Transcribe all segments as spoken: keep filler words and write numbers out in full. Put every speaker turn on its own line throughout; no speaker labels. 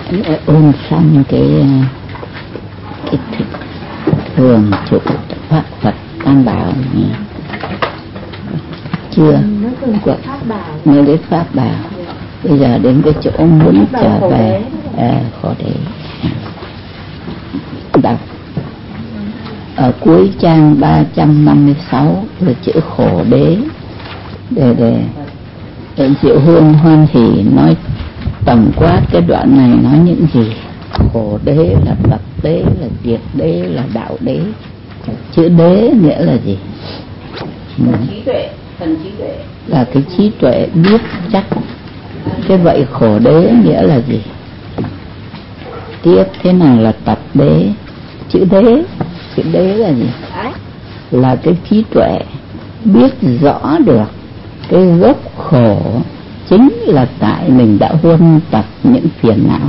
ôn xong cái cái thường trụ pháp Phật Tam Bảo chưa mới đến pháp bảo, bây giờ đến cái chỗ muốn trở về à, khổ đế. Đọc ở cuối trang ba trăm năm mươi sáu là chữ khổ đế để để để Diệu Hương hoan hỷ nói tổng quát cái đoạn này nói những gì. Khổ đế là tập đế, là diệt đế, là đạo đế. Chữ đế nghĩa là gì?
Trí tuệ, thần trí tuệ
là cái trí tuệ biết chắc. Cái vậy khổ đế nghĩa là gì? Tiếp thế nào là tập đế? Chữ đế, chữ đế là gì? Là cái trí tuệ biết rõ được cái gốc khổ chính là tại mình đã huân tập những phiền não.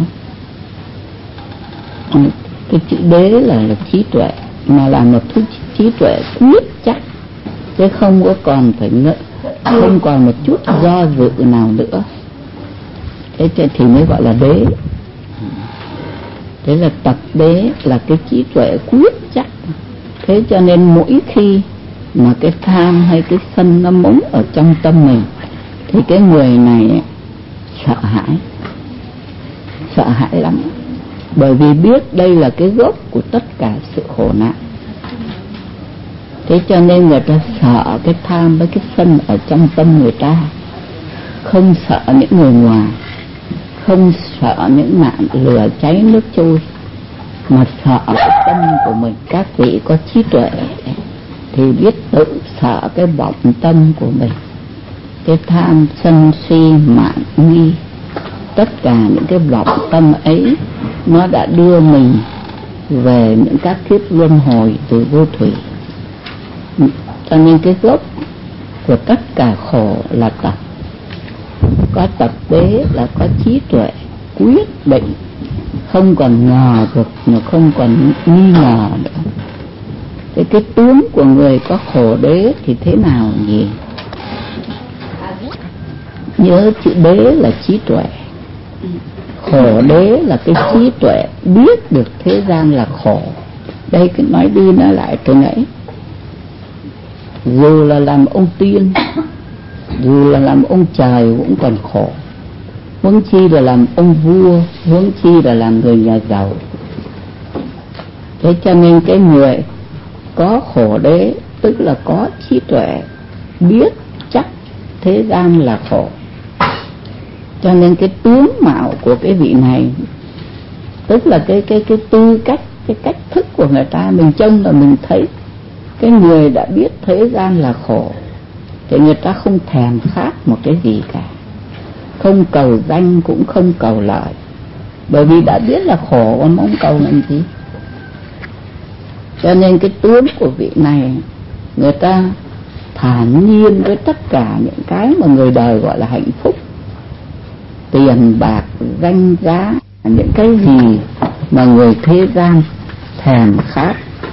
Cái chữ đế là, là trí tuệ, mà là một thứ trí tuệ quyết chắc, chứ không có còn phải ngỡ, không còn một chút do dự nào nữa. Thế thì mới gọi là đế. Thế là tập đế là cái trí tuệ quyết chắc. Thế cho nên mỗi khi mà cái tham hay cái sân nó mống ở trong tâm mình thì cái người này sợ hãi, sợ hãi lắm. Bởi vì biết đây là cái gốc của tất cả sự khổ nạn. Thế cho nên người ta sợ cái tham với cái sân ở trong tâm người ta, không sợ những người ngoài, không sợ những nạn lửa cháy nước trôi, mà sợ cái tâm của mình. Các vị có trí tuệ thì biết tự sợ cái vọng tâm của mình, cái tham sân si mạn nghi, tất cả những cái vọng tâm ấy nó đã đưa mình về những các kiếp luân hồi từ vô thủy. Cho nên cái gốc của tất cả khổ là tập. Có tập đế là có trí tuệ quyết định, không còn ngờ vực, mà không còn nghi ngờ nữa. Thế cái tướng của người có khổ đế thì thế nào nhỉ? Nhớ chữ đế là trí tuệ, khổ đế là cái trí tuệ biết được thế gian là khổ. Đây cứ nói đi nói lại từ nãy, dù là làm ông tiên, dù là làm ông trời cũng còn khổ, huống chi là làm ông vua, huống chi là làm người nhà giàu. Thế cho nên cái người có khổ đế tức là có trí tuệ biết chắc thế gian là khổ. Cho nên cái tướng mạo của cái vị này, tức là cái cái cái tư cách, cái cách thức của người ta, mình trông là mình thấy cái người đã biết thế gian là khổ thì người ta không thèm khát một cái gì cả, không cầu danh cũng không cầu lợi, bởi vì đã biết là khổ còn mong cầu làm gì. Cho nên cái tướng của vị này, người ta thản nhiên với tất cả những cái mà người đời gọi là hạnh phúc, tiền bạc, danh giá, những cái gì mà người thế gian thèm khát.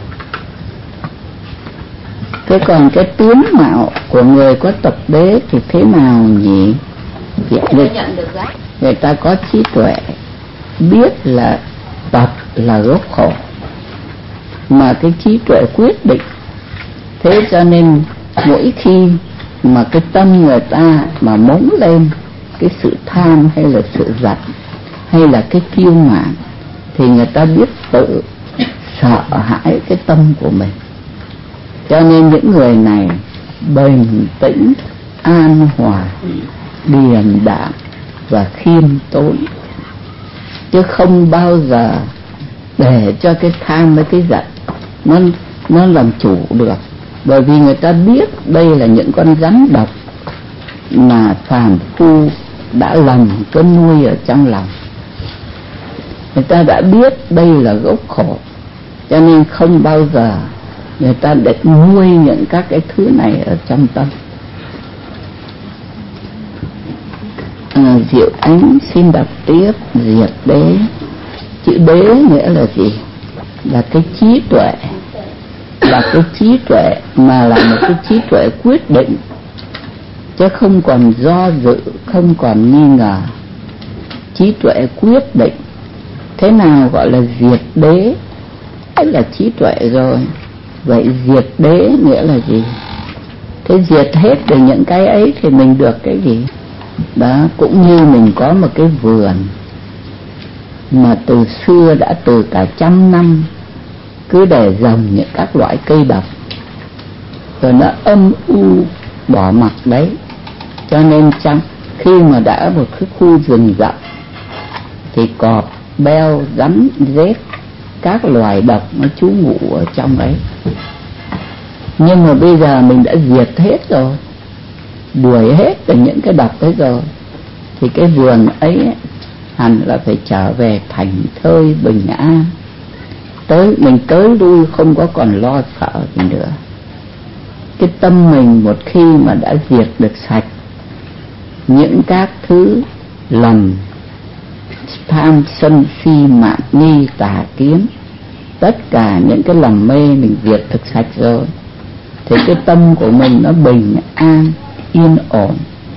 Thế còn cái tướng mạo của người có tập đế thì thế nào nhỉ? Người, người ta có trí tuệ biết là tập là gốc khổ, mà cái trí tuệ quyết định. Thế cho nên mỗi khi mà cái tâm người ta mà mống lên cái sự tham hay là sự giận hay là cái kiêu mạn thì người ta biết tự sợ hãi cái tâm của mình. Cho nên những người này bình tĩnh, an hòa, điềm đạm và khiêm tốn, chứ không bao giờ để cho cái tham với cái giận nó nó làm chủ được. Bởi vì người ta biết đây là những con rắn độc mà phàm phu đã lầm có nuôi ở trong lòng. Người ta đã biết đây là gốc khổ, cho nên không bao giờ người ta để nuôi những các cái thứ này ở trong tâm. À, Diệu Ánh xin đọc tiếp diệt đế. Chữ đế nghĩa là gì? Là cái trí tuệ, là cái trí tuệ mà là một cái trí tuệ quyết định, chứ không còn do dự, không còn nghi ngờ. Trí tuệ quyết định thế nào gọi là diệt đế? Đấy là trí tuệ rồi. Vậy diệt đế nghĩa là gì? Thế diệt hết được những cái ấy thì mình được cái gì? Đó, cũng như mình có một cái vườn mà từ xưa đã từ cả trăm năm cứ để dòng những các loại cây độc, rồi nó âm u bỏ mặc đấy. Cho nên trong khi mà đã một cái khu rừng rậm thì cọp, beo, rắn, rết, các loài độc nó trú ngụ ở trong ấy. Nhưng mà bây giờ mình đã diệt hết rồi, đuổi hết từ những cái độc ấy rồi, thì cái vườn ấy hẳn là phải trở về thành thơi bình an. Tới mình tới lui không có còn lo sợ gì nữa. Cái tâm mình một khi mà đã diệt được sạch những các thứ lầm, tham sân si mạn nghi tà kiến, tất cả những cái lầm mê mình diệt thực sạch rồi, thì cái tâm của mình nó bình an, yên ổn.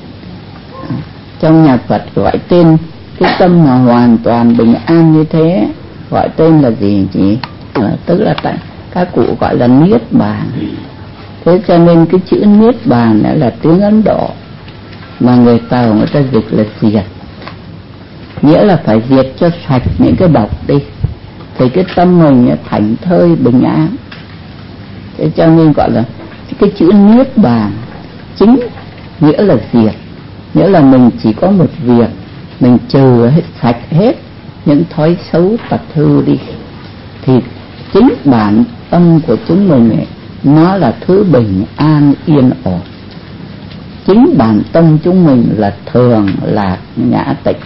Trong nhà Phật gọi tên cái tâm mà hoàn toàn bình an như thế gọi tên là gì chị? À, tức là tại các cụ gọi là niết bàn. Thế cho nên cái chữ niết bàn đó là tiếng Ấn Độ, mà người Tàu người ta dịch là diệt, nghĩa là phải diệt cho sạch những cái độc đi thì cái tâm mình thảnh thơi bình an. Thế cho nên gọi là cái chữ niết bàn chính nghĩa là diệt, nghĩa là mình chỉ có một việc, mình trừ hết sạch hết những thói xấu tật hư đi, thì chính bản tâm của chúng mình ấy, nó là thứ bình an yên ổn. Chính bản tâm chúng mình là thường lạc ngã tịnh.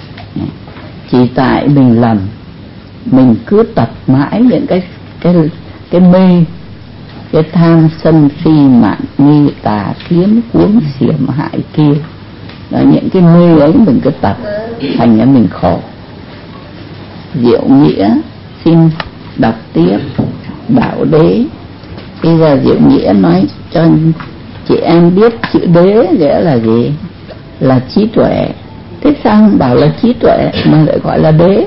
Chỉ tại mình lầm, mình cứ tập mãi những cái cái cái mê, cái tham sân si mạn nghi tà kiến cuống xiểm hại kia. Đó, những cái mê ấy mình cứ tập, thành ra mình khổ. Diệu nghĩa xin đọc tiếp đạo đế. Bây giờ Diệu nghĩa nói cho chị em biết chữ đế nghĩa là gì? Là trí tuệ. Thế sao bảo là trí tuệ mà lại gọi là đế?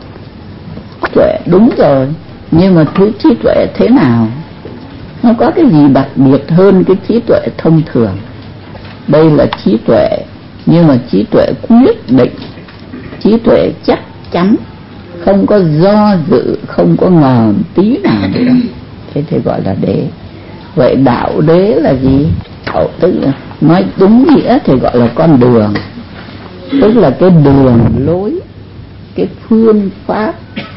Tuệ đúng rồi, nhưng mà thứ trí tuệ thế nào? Nó có cái gì đặc biệt hơn cái trí tuệ thông thường? Đây là trí tuệ, nhưng mà trí tuệ quyết định, trí tuệ chắc chắn, không có do dự, không có ngờ tí nào nữa. Thế thì gọi là đế. Vậy đạo đế là gì? Đạo tức là nói đúng nghĩa thì gọi là con đường, tức là cái đường lối, cái phương pháp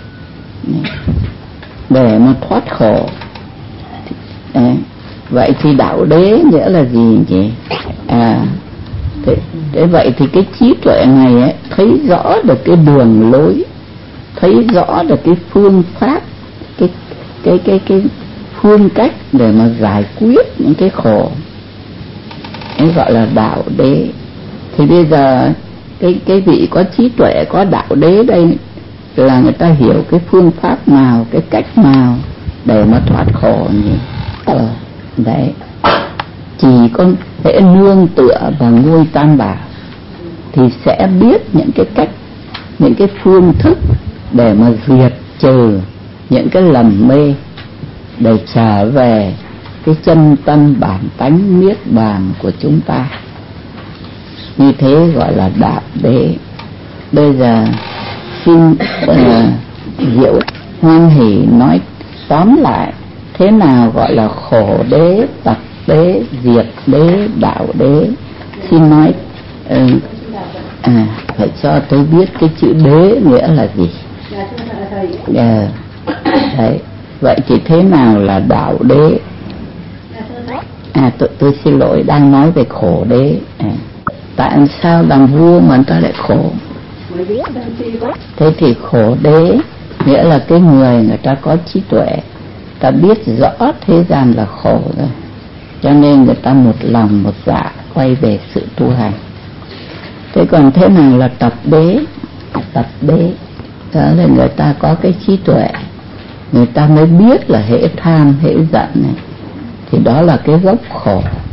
để mà thoát khổ. Đấy. Vậy thì đạo đế nghĩa là gì nhỉ? À, thế, thế vậy thì cái trí tuệ này ấy, thấy rõ được cái đường lối, thấy rõ được cái phương pháp, cái cái cái cái phương cách để mà giải quyết những cái khổ, ấy gọi là đạo đế. Thì bây giờ cái cái vị có trí tuệ, có đạo đế đây là người ta hiểu cái phương pháp nào, cái cách nào để mà thoát khổ nhỉ? Ờ, đấy. Chỉ có thể nương tựa vào ngôi Tam Bảo thì sẽ biết những cái cách, những cái phương thức để mà diệt trừ những cái lầm mê, để trở về cái chân tâm bản tánh niết bàn của chúng ta. Như thế gọi là đạo đế. Bây giờ xin uh, Diệu hoan hỷ nói tóm lại thế nào gọi là khổ đế, tập đế, diệt đế, đạo đế. Xin nói uh, à, phải cho tôi biết cái chữ đế nghĩa là gì. Yeah. Đấy. Vậy thì thế nào là đạo đế? À tôi, tôi xin lỗi, đang nói về khổ đế. À, tại sao làm vua mà người ta lại khổ? Thế thì khổ đế nghĩa là cái người người ta có trí tuệ, ta biết rõ thế gian là khổ rồi, cho nên người ta một lòng một dạ quay về sự tu hành. Thế còn thế nào là tập đế? Tập đế đó là người ta có cái trí tuệ, người ta mới biết là hễ tham hễ giận này thì đó là cái gốc khổ.